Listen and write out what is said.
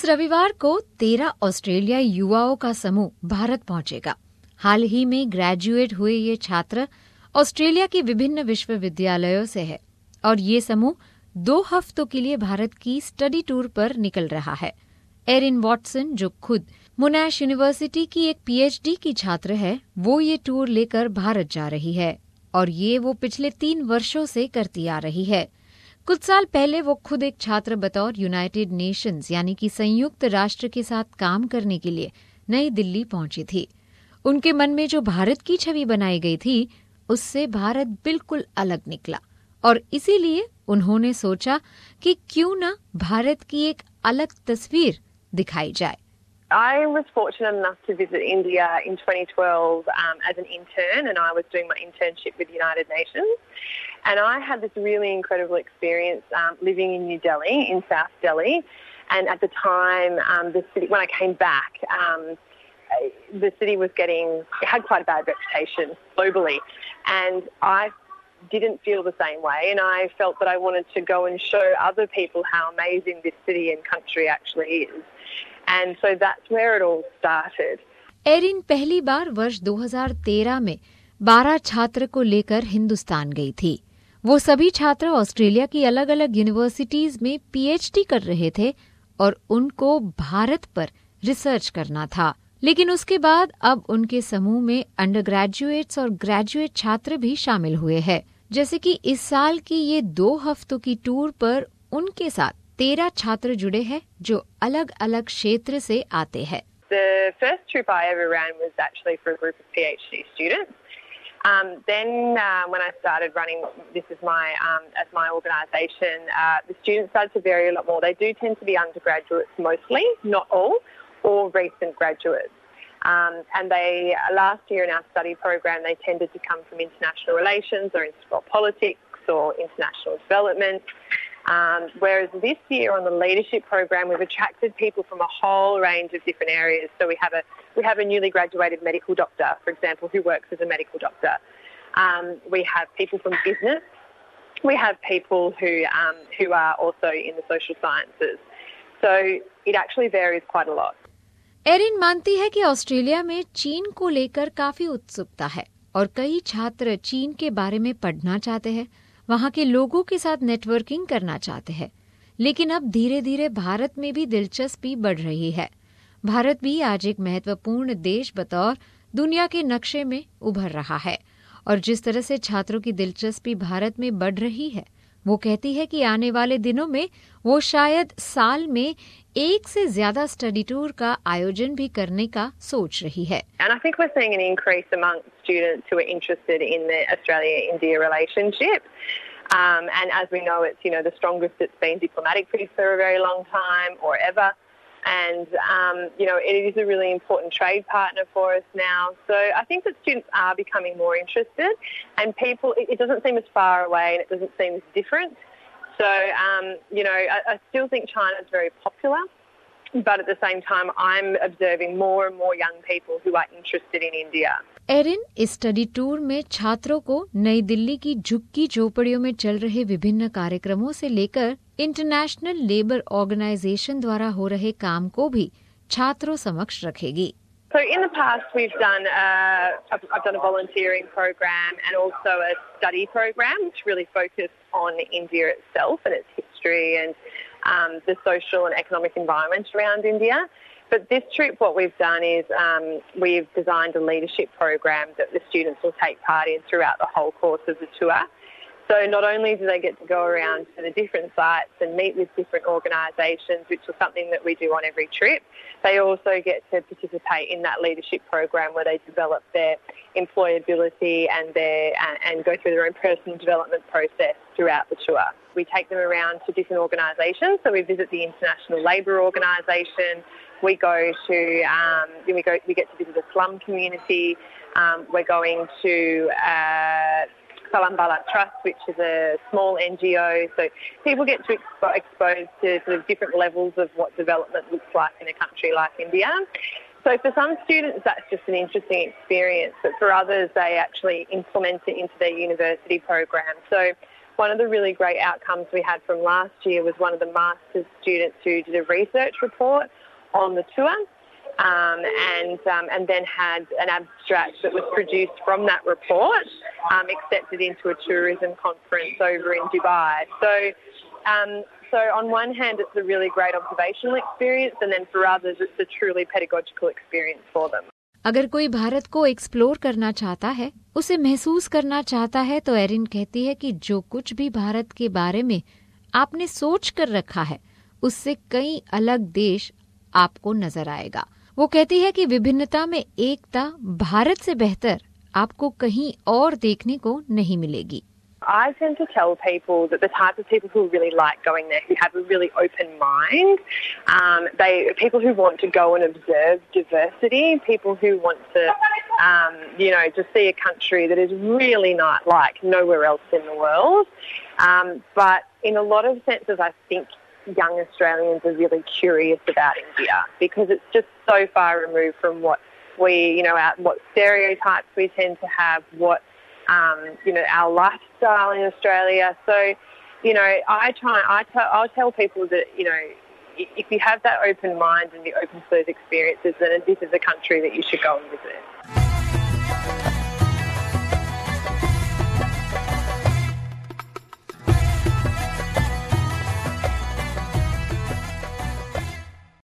रविवार को 13 ऑस्ट्रेलियाई युवाओं का समूह भारत पहुंचेगा। हाल ही में ग्रेजुएट हुए ये छात्र ऑस्ट्रेलिया के विभिन्न विश्वविद्यालयों से है और ये समूह 2 हफ्तों के लिए भारत की स्टडी टूर पर निकल रहा है। एरिन वॉटसन, जो खुद मोनाश यूनिवर्सिटी की एक पीएचडी की छात्र है, वो ये टूर लेकर भारत जा रही है और ये वो पिछले 3 वर्षों से करती आ रही है। कुछ साल पहले वो खुद एक छात्र बतौर यूनाइटेड नेशंस यानी कि संयुक्त राष्ट्र के साथ काम करने के लिए नई दिल्ली पहुंची थी। उनके मन में जो भारत की छवि बनाई गई थी, उससे भारत बिल्कुल अलग निकला और इसीलिए उन्होंने सोचा कि क्यों न भारत की एक अलग तस्वीर दिखाई जाए। I was fortunate enough to visit India in 2012 as an intern, and I was doing my internship with United Nations. And I had this really incredible experience living in New Delhi, in South Delhi. And at the time, the city, when I came back, the city had quite a bad reputation globally. And I didn't feel the same way, and I felt that I wanted to go and show other people how amazing this city and country actually is. And so that's where it all started. Erin पहली बार वर्ष 2013 में 12 छात्र को लेकर हिंदुस्तान गई थी। वो सभी छात्र ऑस्ट्रेलिया की अलग अलग यूनिवर्सिटीज में पीएचडी कर रहे थे और उनको भारत पर रिसर्च करना था। लेकिन उसके बाद अब उनके समूह में अंडर ग्रेजुएट्स और ग्रेजुएट छात्र भी शामिल हुए हैं। जैसे कि इस साल की ये 2 हफ्तों की टूर पर उनके साथ 13 छात्र जुड़े हैं जो अलग अलग क्षेत्र से आते हैं। The first trip I ever ran was actually for a group of PhD students. Then when I started running this as my organisation, the students started to vary a lot more. They do tend to be undergraduates mostly, not all, or recent graduates. And last year in our study program, they tended to come from international relations or politics or international development. Whereas this year on the leadership program, we've attracted people from a whole range of different areas. So we have a newly graduated medical doctor, for example, who works as a medical doctor. We have people from business. We have people who are also in the social sciences. So it actually varies quite a lot. Erin मानती है कि Australia में चीन को लेकर काफी उत्सुकता है और कई छात्र चीन के बारे में पढ़ना चाहते हैं, वहाँ के लोगों के साथ नेटवर्किंग करना चाहते हैं। लेकिन अब धीरे धीरे भारत में भी दिलचस्पी बढ़ रही है। भारत भी आज एक महत्वपूर्ण देश बतौर दुनिया के नक्शे में उभर रहा है और जिस तरह से छात्रों की दिलचस्पी भारत में बढ़ रही है, वो कहती है कि आने वाले दिनों में वो शायद साल में 1 से ज्यादा स्टडी टूर का आयोजन भी करने का सोच रही है। And I think we're seeing an increase amongst students who are interested in the Australia-India relationship. And as we know, it's the strongest it's been diplomatically for a very long time or ever. And it is a really important trade partner for us now. So I think that students are becoming more interested, and it doesn't seem as far away and it doesn't seem as different. So I still think China is very popular, but at the same time I'm observing more and more young people who are interested in India. Erin इस study tour में छात्रों को नई दिल्ली की झुग्गी झोपड़ियों में चल रहे विभिन्न कार्यक्रमों से लेकर इंटरनेशनल लेबर ऑर्गेनाइजेशन द्वारा हो रहे काम को भी छात्रों समक्ष रखेगी। So in the past we've done I've done a volunteering program and also a study program which really focused on India itself and its history and the social and economic environment around India. But this trip, what we've done is we've designed a leadership program that the students will take part in throughout the whole course of the tour. So not only do they get to go around to the different sites and meet with different organisations, which is something that we do on every trip, they also get to participate in that leadership program where they develop their employability and go through their own personal development process throughout the tour. We take them around to different organisations. So we visit the International Labour Organisation. We get to visit a slum community. We're going to Salambala Trust, which is a small NGO. So people get to exposed to sort of different levels of what development looks like in a country like India. So for some students, that's just an interesting experience, but for others, they actually implement it into their university program. So one of the really great outcomes we had from last year was one of the master's students who did a research report on the tour and then had an abstract that was produced from that report accepted into a tourism conference over in Dubai. So on one hand, it's a really great observational experience, and then for others, it's a truly pedagogical experience for them. अगर कोई भारत को explore करना चाहता है, उसे महसूस करना चाहता है, तो एरिन कहती है कि जो कुछ भी भारत के बारे में आपने सोच कर रखा है, उससे कई अलग देश आपको नजर आएगा। वो कहती है कि विभिन्नता में एकता भारत से बेहतर आपको कहीं और देखने को नहीं मिलेगी। I tend to tell people that the type of people who really like going there, who have a really open mind, people who want to go and observe diversity, people who want to, to see a country that is really not like nowhere else in the world. But in a lot of senses, I think young Australians are really curious about India because it's just so far removed from what what stereotypes we tend to have, what our lifestyle in Australia. So, I'll tell people that, if you have that open mind and you're open to those experiences, then this is a country that you should go and visit.